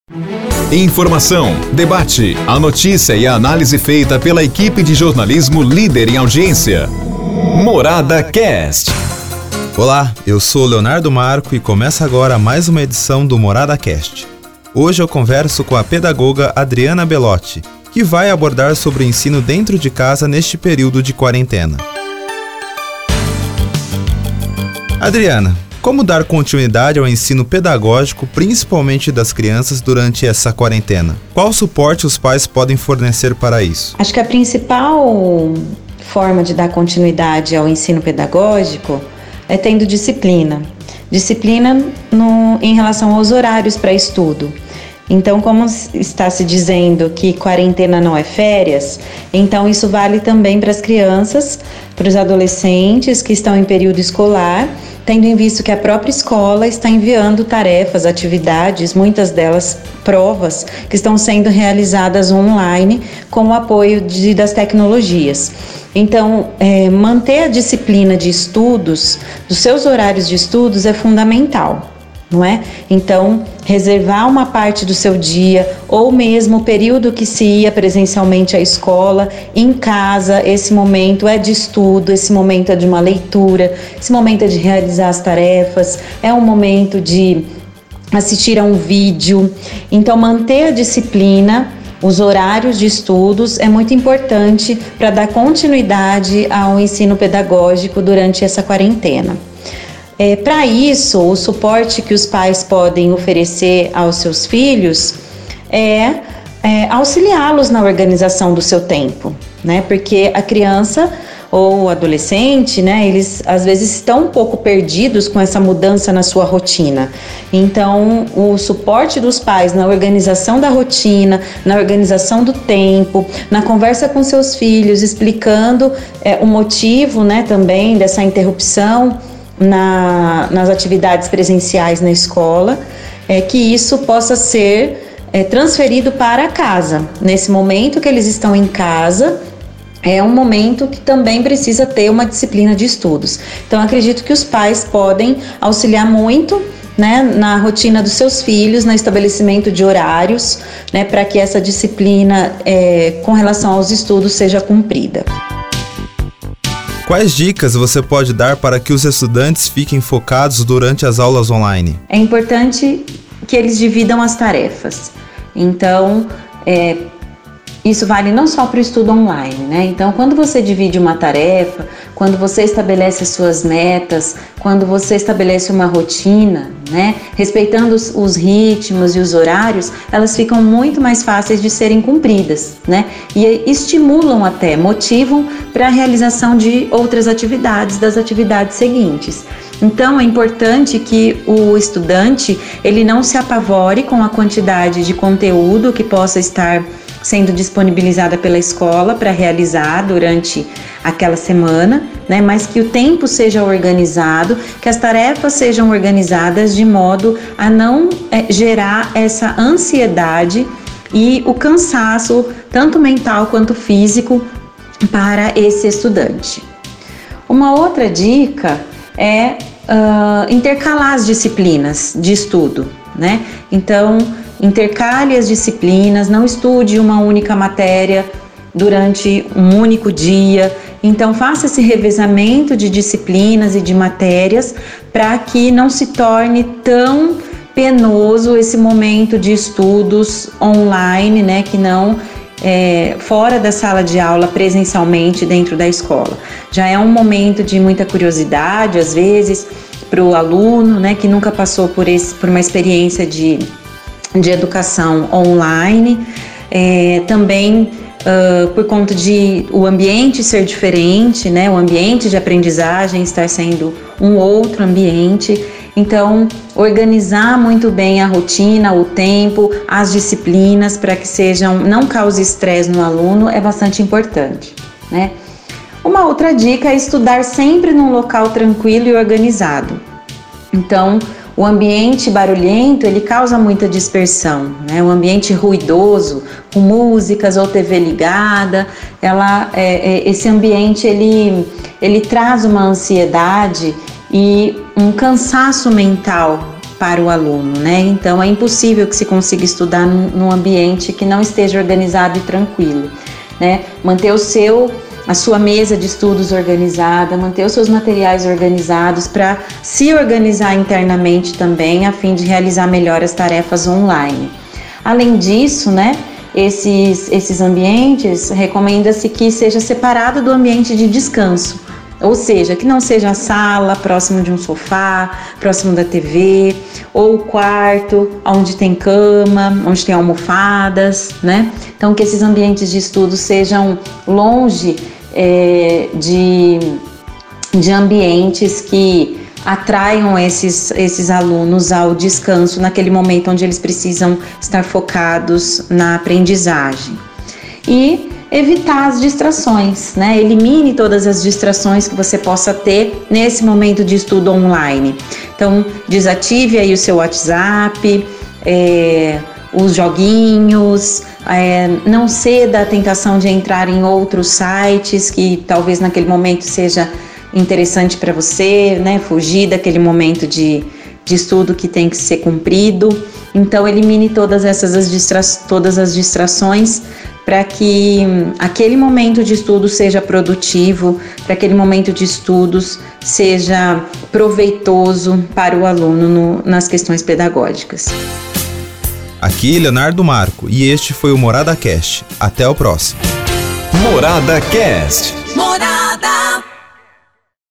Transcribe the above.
Informação, debate, a notícia e a análise feita pela equipe de jornalismo líder em audiência. Morada Cast. Olá, eu sou Leonardo Marco e começa agora mais uma edição do Morada Cast. Hoje eu converso com a pedagoga Adriana Belotti, que vai abordar sobre o ensino dentro de casa neste período de quarentena. Adriana, como dar continuidade ao ensino pedagógico, principalmente das crianças, durante essa quarentena? Qual suporte os pais podem fornecer para isso? Acho que a principal forma de dar continuidade ao ensino pedagógico é tendo disciplina. Disciplina em relação aos horários para estudo. Então, como está se dizendo que quarentena não é férias, então isso vale também para as crianças, para os adolescentes que estão em período escolar, tendo em vista que a própria escola está enviando tarefas, atividades, muitas delas provas, que estão sendo realizadas online com o apoio das tecnologias. Então, manter a disciplina de estudos, dos seus horários de estudos é fundamental. Não é? Então, reservar uma parte do seu dia ou mesmo o período que se ia presencialmente à escola, em casa, esse momento é de estudo, esse momento é de uma leitura, esse momento é de realizar as tarefas, é um momento de assistir a um vídeo. Então, manter a disciplina, os horários de estudos é muito importante para dar continuidade ao ensino pedagógico durante essa quarentena. Para isso, o suporte que os pais podem oferecer aos seus filhos é auxiliá-los na organização do seu tempo, né? Porque a criança ou o adolescente, né, eles às vezes estão um pouco perdidos com essa mudança na sua rotina. Então, o suporte dos pais na organização da rotina, na organização do tempo, na conversa com seus filhos, explicando o motivo, né, também dessa interrupção nas atividades presenciais na escola, que isso possa ser transferido para casa. Nesse momento que eles estão em casa, é um momento que também precisa ter uma disciplina de estudos. Então, acredito que os pais podem auxiliar muito, né, na rotina dos seus filhos, no estabelecimento de horários, né, para que essa disciplina com relação aos estudos seja cumprida. Quais dicas você pode dar para que os estudantes fiquem focados durante as aulas online? É importante que eles dividam as tarefas. Então, isso vale não só para o estudo online, né? Então, quando você divide uma tarefa, quando você estabelece as suas metas, quando você estabelece uma rotina, né? Respeitando os ritmos e os horários, elas ficam muito mais fáceis de serem cumpridas, né? E estimulam até, motivam para a realização de outras atividades, das atividades seguintes. Então, é importante que o estudante, ele não se apavore com a quantidade de conteúdo que possa estar sendo disponibilizada pela escola para realizar durante aquela semana, né? Mas que o tempo seja organizado, que as tarefas sejam organizadas de modo a não gerar essa ansiedade e o cansaço, tanto mental quanto físico, para esse estudante. Uma outra dica é intercalar as disciplinas de estudo, né? Então, intercale as disciplinas, não estude uma única matéria durante um único dia. Então, faça esse revezamento de disciplinas e de matérias para que não se torne tão penoso esse momento de estudos online, né, que não fora da sala de aula presencialmente dentro da escola. Já é um momento de muita curiosidade, às vezes, para o aluno, né, que nunca passou por uma experiência de educação online, também por conta de o ambiente ser diferente, né, o ambiente de aprendizagem estar sendo um outro ambiente. Então, organizar muito bem a rotina, o tempo, as disciplinas para que não cause estresse no aluno é bastante importante, né? Uma outra dica é estudar sempre num local tranquilo e organizado. Então, o ambiente barulhento, ele causa muita dispersão, né? O ambiente ruidoso, com músicas ou TV ligada, esse ambiente, ele traz uma ansiedade e um cansaço mental para o aluno, né? Então é impossível que se consiga estudar num ambiente que não esteja organizado e tranquilo, né? Manter a sua mesa de estudos organizada, manter os seus materiais organizados para se organizar internamente também, a fim de realizar melhor as tarefas online. Além disso, né, esses ambientes, recomenda-se que seja separado do ambiente de descanso, ou seja, que não seja a sala próximo de um sofá, próximo da TV, ou o quarto onde tem cama, onde tem almofadas, né? Então que esses ambientes de estudo sejam longe de ambientes que atraiam esses alunos ao descanso naquele momento onde eles precisam estar focados na aprendizagem. E evitar as distrações, né? Elimine todas as distrações que você possa ter nesse momento de estudo online. Então, desative aí o seu WhatsApp, os joguinhos, não ceda à tentação de entrar em outros sites que talvez naquele momento seja interessante para você, né? Fugir daquele momento de estudo que tem que ser cumprido. Então, elimine todas as distrações para que aquele momento de estudo seja produtivo, para aquele momento de estudos seja proveitoso para o aluno nas questões pedagógicas. Aqui Leonardo Marco e este foi o Morada Cast. Até o próximo. Morada Cast.